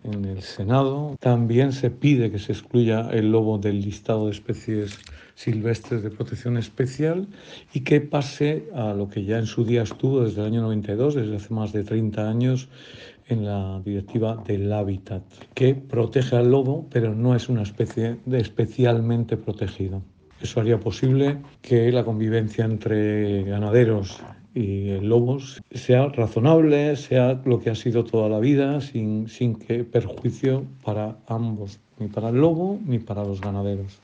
en el Senado. También se pide que se excluya el lobo del listado de especies silvestres de protección especial y que pase a lo que ya en su día estuvo desde el año 92, desde hace más de 30 años, en la Directiva del Hábitat, que protege al lobo, pero no es una especie especialmente protegida. Eso haría posible que la convivencia entre ganaderos y lobos sea razonable, sea lo que ha sido toda la vida, sin que perjuicio para ambos, ni para el lobo ni para los ganaderos.